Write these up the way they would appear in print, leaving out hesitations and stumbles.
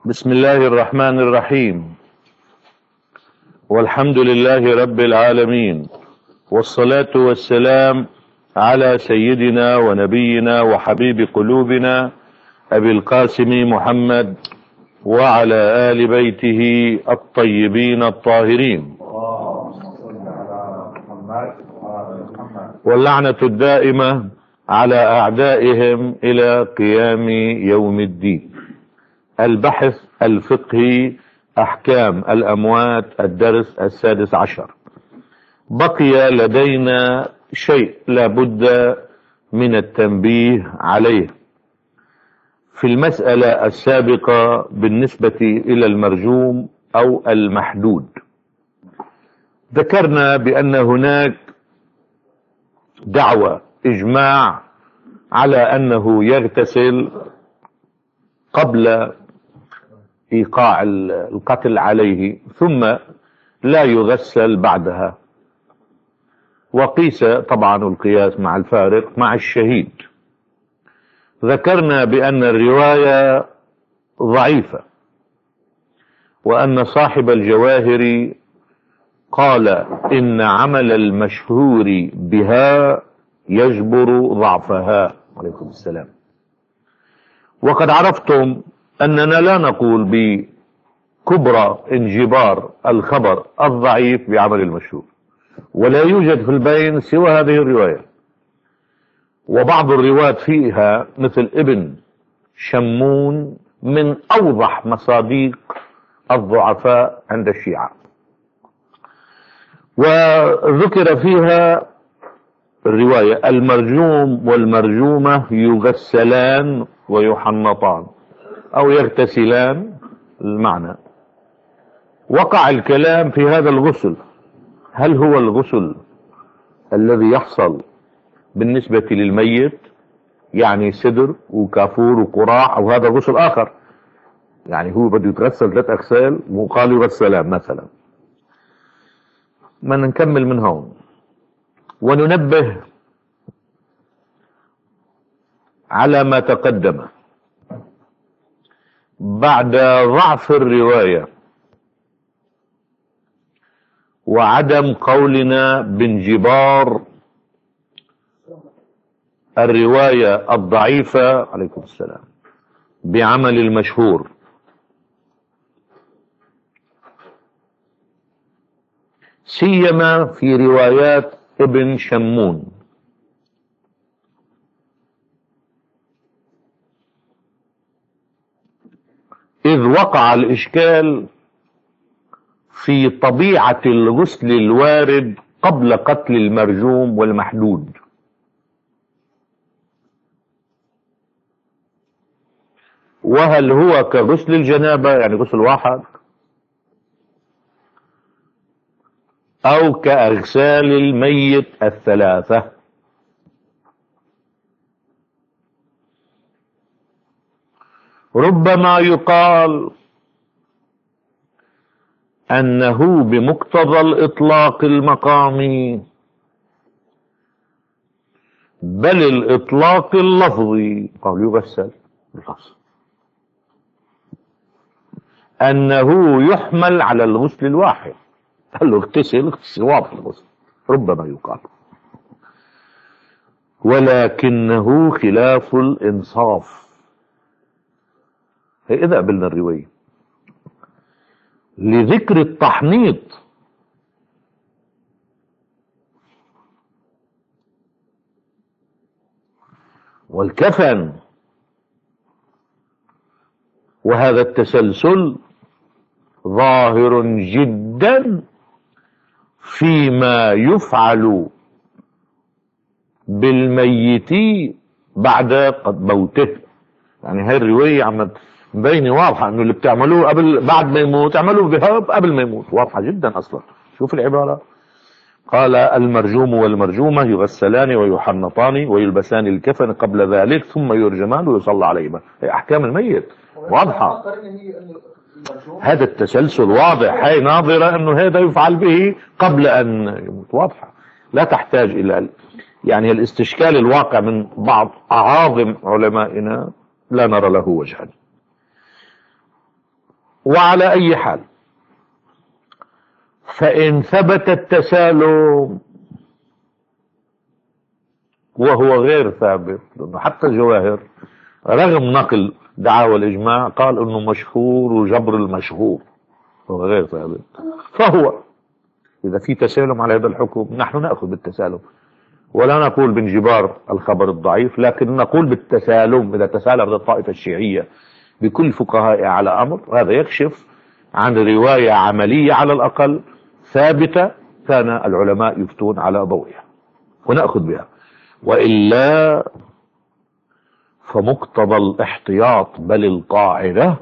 بسم الله الرحمن الرحيم. والحمد لله رب العالمين، والصلاة والسلام على سيدنا ونبينا وحبيب قلوبنا أبي القاسم محمد وعلى آل بيته الطيبين الطاهرين، واللعنة الدائمة على أعدائهم إلى قيام يوم الدين. البحث الفقهي أحكام الأموات، الدرس 16. بقي لدينا شيء لا بد من التنبيه عليه في المسألة السابقة بالنسبة إلى المرجوم أو المحدود. ذكرنا بأن هناك دعوة إجماع على أنه يغتسل قبل إيقاع القتل عليه ثم لا يغسل بعدها، وقيس طبعا القياس مع الفارق مع الشهيد. ذكرنا بأن الرواية ضعيفة، وأن صاحب الجواهر قال إن عمل المشهور بها يجبر ضعفها. عليكم السلام. وقد عرفتم أننا لا نقول بكبرى انجبار الخبر الضعيف بعمل المشهور، ولا يوجد في البين سوى هذه الرواية، وبعض الرواة فيها مثل ابن شمون من أوضح مصادق الضعفاء عند الشيعة، وذكر فيها الرواية المرجوم والمرجومة يغسلان ويحنطان أو يغتسلان. المعنى وقع الكلام في هذا الغسل، هل هو الغسل الذي يحصل بالنسبة للميت، يعني سدر وكافور وقراع، أو هذا غسل آخر، يعني هو بده يتغسل 3 أغسال وقال يغسلان مثلا. ما نكمل من هون وننبه على ما تقدم. بعد ضعف الرواية وعدم قولنا بانجبار الرواية الضعيفة، عليكم السلام، بعمل المشهور، سيما في روايات ابن شمون، إذ وقع الإشكال في طبيعة الغسل الوارد قبل قتل المرجوم والمحدود. وهل هو كغسل الجنابة، يعني غسل واحد، أو كأغسال الميت 3؟ ربما يقال أنه بمقتضى الإطلاق المقامي، بل الإطلاق اللفظي، قال يغسل باللفظ، أنه يحمل على الغسل الواحد. قال له اغتسل واضح الغسل، ربما يقال، ولكنه خلاف الإنصاف. إذا قبلنا الرواية لذكر التحنيط والكفن، وهذا التسلسل ظاهر جدا فيما يفعل بالميت بعد قد موته. يعني هاي الرواية عم مبينة واضحة انه اللي بتعملوه بعد ما يموت اعملوه بهاب قبل ما يموت، واضحة جدا اصلا. شوف العبارة، قال المرجوم والمرجومة يغسلان ويحنطان ويلبسان الكفن قبل ذلك ثم يرجمان ويصلى عليهما. هي احكام الميت واضحة، هذا التسلسل واضح. هاي ناظرة انه هذا يفعل به قبل ان يموت، واضحة، لا تحتاج الى يعني الاستشكال الواقع من بعض اعاظم علمائنا لا نرى له وجها. وعلى أي حال، فإن ثبت التسالم وهو غير ثابت، لأنه حتى الجواهر رغم نقل دعاوى الإجماع قال إنه مشهور وجبر المشهور، هو غير ثابت، فهو إذا في تسالم على هذا الحكم نحن نأخذ بالتسالم، ولا نقول بانجبار الخبر الضعيف، لكن نقول بالتسالم. إذا تسالم الطائفة الشيعية بكل فقهائها على أمر، هذا يكشف عن رواية عملية على الأقل ثابتة كان العلماء يفتون على ضوئها ونأخذ بها، وإلا فمقتضى الاحتياط بل القاعدة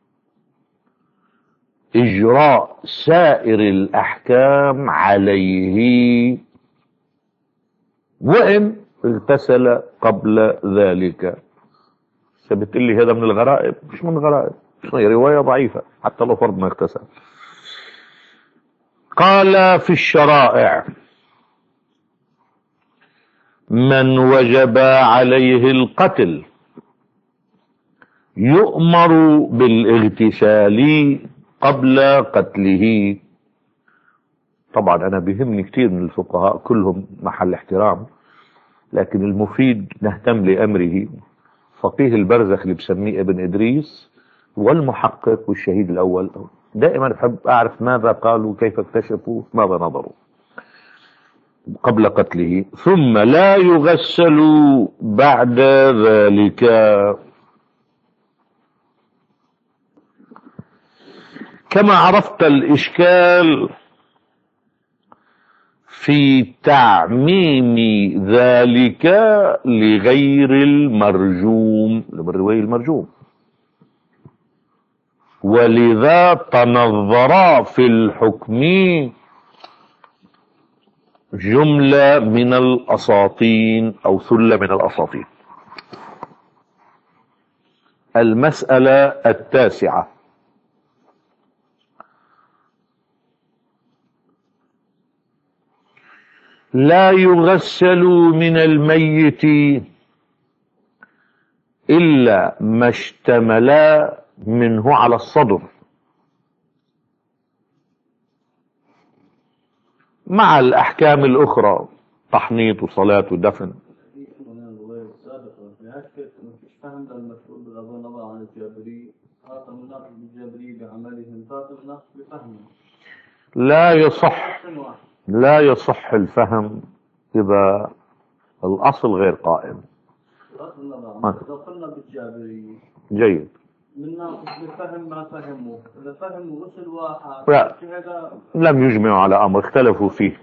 إجراء سائر الأحكام عليه وإن اغتسل قبل ذلك. ثبت لي هذا من الغرائب؟ مش من الغرائب، هي رواية ضعيفة حتى لو فرض ما اغتسل. قال في الشرائع: من وجب عليه القتل يؤمر بالاغتسال قبل قتله. طبعا أنا بيهمني كثير من الفقهاء كلهم محل احترام، لكن المفيد نهتم لأمره. فقيه البرزخ اللي بسميه ابن إدريس والمحقق والشهيد الأول دائما بحب أعرف ماذا قالوا، كيف اكتشفوا، ماذا نظروا قبل قتله. ثم لا يغسل بعد ذلك. كما عرفت الإشكال في تعميم ذلك لغير المرجوم، للرواية المرجوم، ولذا تنظر في الحكم جملة من الأساطين أو ثلة من الأساطين. المسألة التاسعة: لا يغسل من الميت إلا ما اشتمل منه على الصدر، مع الأحكام الأخرى تحنيط وصلاة ودفن. لا يصح الفهم إذا الأصل غير قائم. إذا قلنا بالجابري جيد، من ناقص بفهم ما فهموا، إذا فهموا غسل واحد لا، لم يجمعوا على أمر، اختلفوا فيه.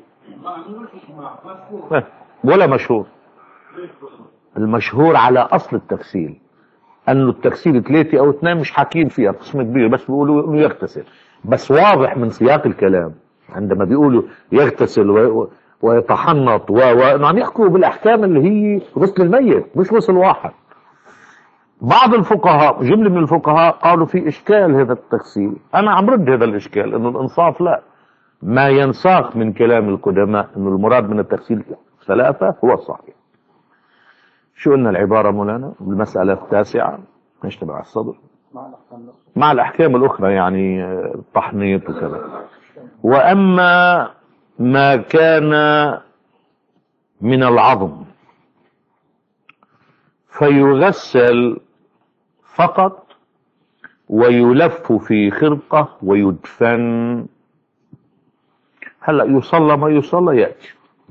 ولا مشهور. المشهور على أصل التغسيل، أنه التغسيل 3 أو 2 مش حاكين فيها قسم كبير، بس بيقولوا إنه يغتسل. بس واضح من سياق الكلام عندما بيقولوا يغتسل ويتحنط عم يحكوا بالأحكام اللي هي غسل الميت مش غسل واحد. بعض الفقهاء، جملة من الفقهاء، قالوا في إشكال هذا التغسيل. أنا عم رد هذا الإشكال، إنه الإنصاف لا، ما ينساق من كلام القدماء إنه المراد من التغسيل 3 هو الصحيح. شو قلنا العبارة مولانا بالمسألة التاسعة؟ ايش تبع الصدر مع الأحكام الأخرى، يعني التحنيط وكذا. وأما ما كان من العظم فيغسل فقط ويلف في خرقة ويدفن. هلأ يصلى ما يصلى يأتي.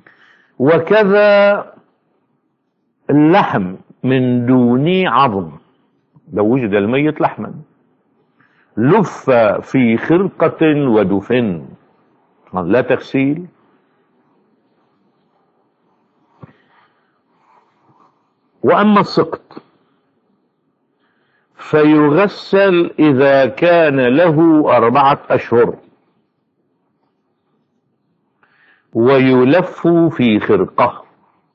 وكذا اللحم من دون عظم، لو وجد الميت لحما لف في خرقة ودفن، لا تغسيل. وأما السقط فيغسل إذا كان له 4 أشهر ويلف في خرقة،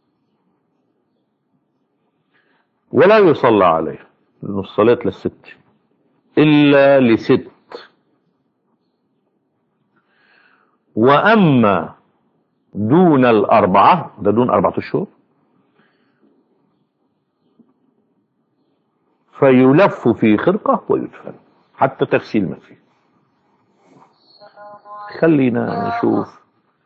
ولا يصلى عليه لأن الصلاة للست إلا ل6. وأما دون 4، ده دون 4 أشهر، فيلف في خرقة ويدفن. حتى تغسيل ما فيه. خلينا نشوف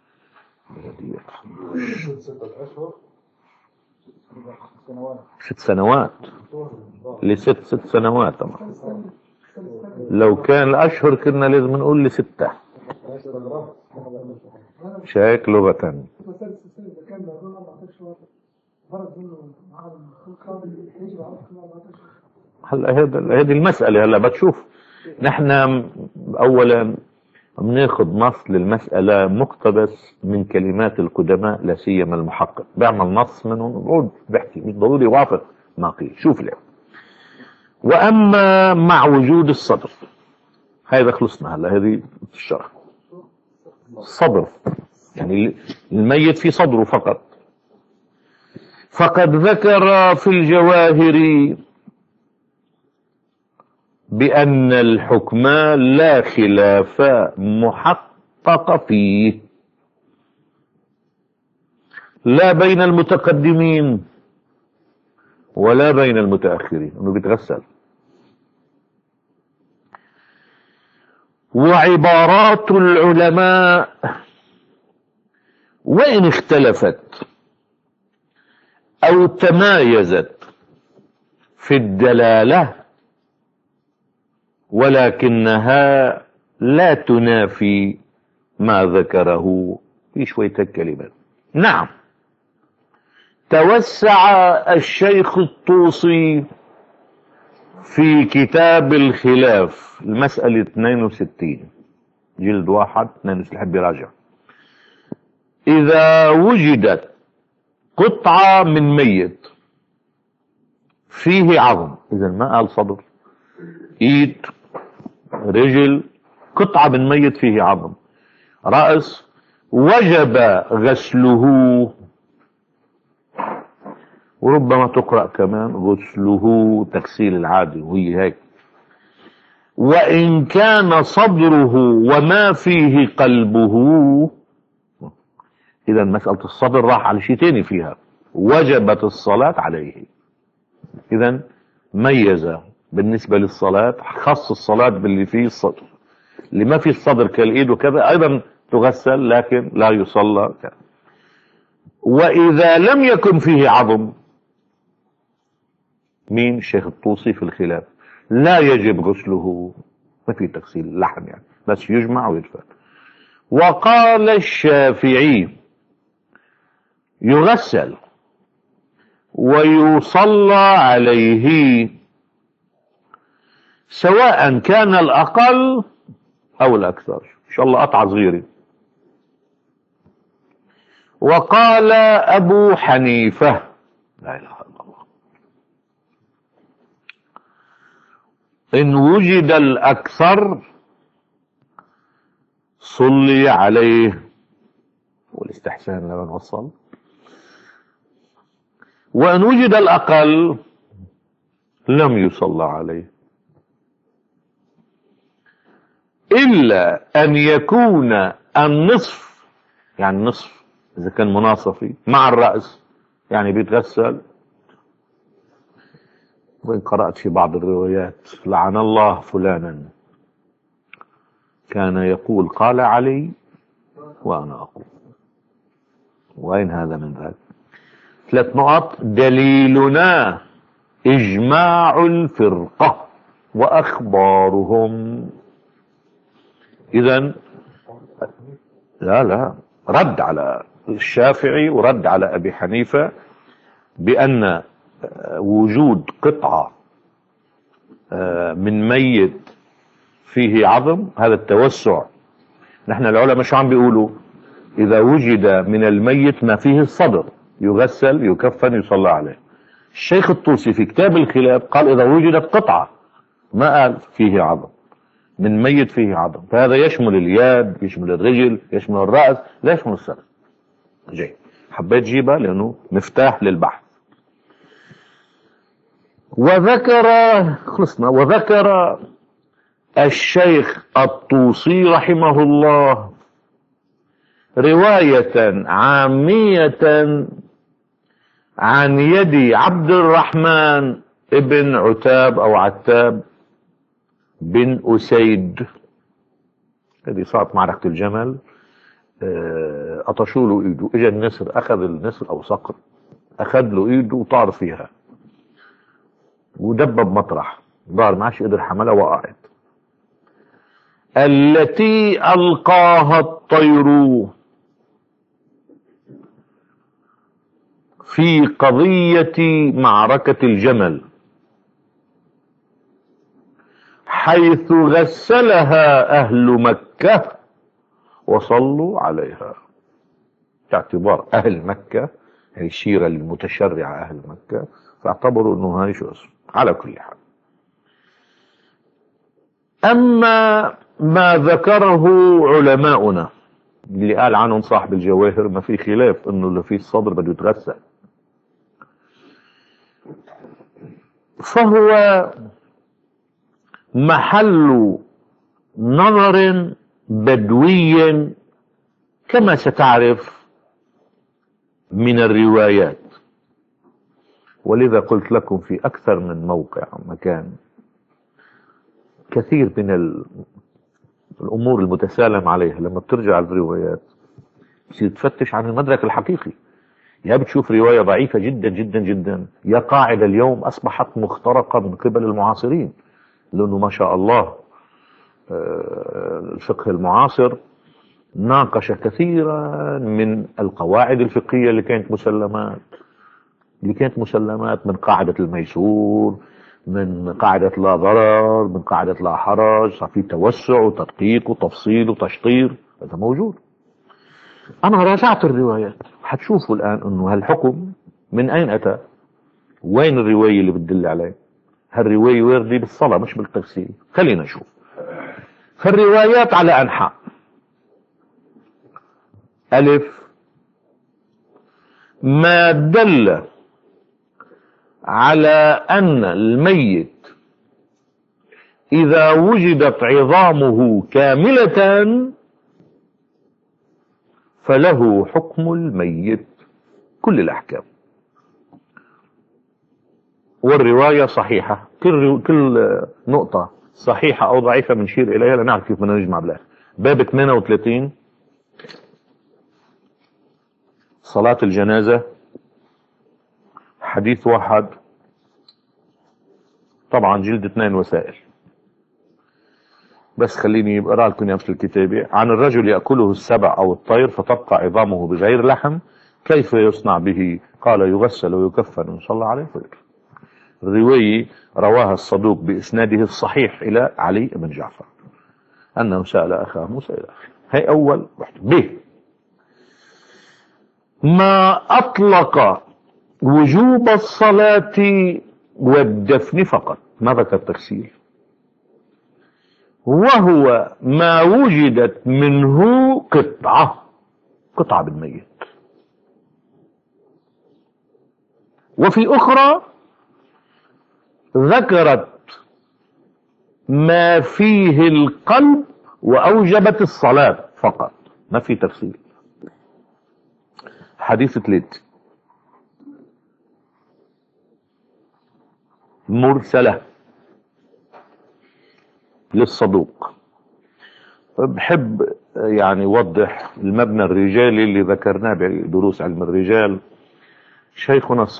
6 سنوات ست سنوات طبعا. لو كان الأشهر كنا لازم نقول ل6 شايك لغة. هلا هذه المسألة هلا بتشوف. نحن أولا بناخذ نص للمسألة مقتبس من كلمات القدماء، لا سيما المحقق بيعمل نص منهم بقول بحكي مش ضروري وافق ما قيل. شوف اليوم. وأما مع وجود الصدر، هذا خلصنا هلا، هذه الشرح. الصدر يعني الميت في صدره فقط. فقد ذكر في الجواهر بأن الحكم لا خلاف محقق فيه، لا بين المتقدمين ولا بين المتأخرين، انه بيتغسل. وعبارات العلماء وإن اختلفت أو تمايزت في الدلالة، ولكنها لا تنافي ما ذكره في شوية كلمات. نعم، توسع الشيخ الطوسي في كتاب الخلاف المسألة 62 جلد 1 62 حب يراجع. إذا وجدت قطعة من ميت فيه عظم، إذا ما قال صدر، إيد، رجل، قطعة من ميت فيه عظم، رأس، وجب غسله. وربما تقرأ كمان غسله تغسيل العادي، وهي هيك. وإن كان صدره وما فيه قلبه، إذا مسألة الصدر راح على شيء تاني فيها، وجبت الصلاة عليه. إذا ميز بالنسبة للصلاة، خص الصلاة باللي فيه الصدر. اللي ما فيه الصدر كالإيد وكذا أيضا تغسل لكن لا يصلى. وإذا لم يكن فيه عظم، مين الشيخ الطوسي في الخلاف، لا يجب غسله، ما في تغسيل لحم يعني، بس يجمع ويدفن. وقال الشافعي يغسل ويصلى عليه سواء كان الأقل أو الأكثر، إن شاء الله قطعة صغيرة. وقال أبو حنيفة لا إله إلا الله إن وجد الأكثر صلي عليه، والاستحسان لمن وصل. وإن وجد الأقل لم يصلى عليه، إلا أن يكون النصف، يعني نصف إذا كان مناصفي مع الرأس، يعني بيتغسل. وإن قرأت في بعض الروايات لعن الله فلانا كان يقول قال علي وأنا أقول. وين هذا من ذلك؟ 3 نقط. دليلنا إجماع الفرقة وأخبارهم. إذن لا رد على الشافعي ورد على أبي حنيفة بأن وجود قطعة من ميت فيه عظم هذا التوسع. نحن العلماء شو عم بيقولوا؟ إذا وجد من الميت ما فيه الصدر يغسل يكفن يصلى عليه. الشيخ الطوسي في كتاب الخلاف قال إذا وجدت قطعة، ما قال فيه عظم، من ميت فيه عظم، فهذا يشمل اليد، يشمل الرجل، يشمل الرأس، لا يشمل الصدر. جاي حبيت جيبها لأنه مفتاح للبحث. وذكر خلصنا. وذكر الشيخ الطوسي رحمه الله رواية عامية عن يد عبد الرحمن ابن عتاب أو عتاب بن أسيد، هذه صارت معركة الجمل، قطشوا له ايده، اجى النسر اخذ النسر او صقر، اخذ له ايده وطار فيها ودبب مطرح، ضار ما عادش قدر حملها، وقعت. التي القاها الطير في قضية معركة الجمل، حيث غسلها اهل مكة وصلوا عليها. باعتبار اهل مكة هي الشيرة المتشرعة اهل مكة، فاعتبروا انه هاي شو اسمه. على كل حال، اما ما ذكره علماؤنا اللي قال عنهم صاحب الجواهر، ما في خلاف انه اللي في الصدر بده يتغسل، فهو محل نظر بدوي كما ستعرف من الروايات. ولذا قلت لكم في أكثر من موقع مكان كثير من الأمور المتسالم عليها لما بترجع الروايات بتصير تفتش عن المدرك الحقيقي. يا بتشوف رواية ضعيفة جدا جدا جدا، يا قاعدة اليوم أصبحت مخترقة من قبل المعاصرين، لأنه ما شاء الله الفقه المعاصر ناقش كثيرا من القواعد الفقهية اللي كانت مسلمات من قاعدة الميسور، من قاعدة لا ضرر، من قاعدة لا حرج، صار في توسع وتدقيق وتفصيل وتشطير، هذا موجود. أنا راجعت الروايات، حتشوفوا الآن أنه هالحكم من أين أتى، وين الرواية اللي بتدل عليه. هالرواية واردة بالصلاة مش بالتفسير. خلينا نشوف. فالروايات على أنحاء: ألف، ما دل على أن الميت إذا وجدت عظامه كاملة فله حكم الميت كل الأحكام، والرواية صحيحة. كل نقطة صحيحة أو ضعيفة بنشير إليها لنعرف كيف بدنا نجمع بالآخر. باب 38 صلاة الجنازة، حديث واحد، طبعا جلد 2 وسائل، بس خليني اقرا لكم نفس الكتابة. عن الرجل يأكله السبع أو الطير فتبقى عظامه بغير لحم، كيف يصنع به؟ قال يغسل ويكفن ويصلى عليه ويكفن. الرواية رواها الصدوق بإسناده الصحيح إلى علي بن جعفر أنه سأل أخاه موسى إلى آخره. هي أول واحدة. ب، ما أطلق وجوب الصلاة والدفن فقط، ما ذكر تفصيل، وهو ما وجدت منه قطعة بالميت. وفي أخرى ذكرت ما فيه القلب وأوجبت الصلاة فقط، ما في تفصيل. حديث 3 مرسلة للصدوق. بحب يعني وضح المبنى الرجالي اللي ذكرناه بدروس علم الرجال. شيخنا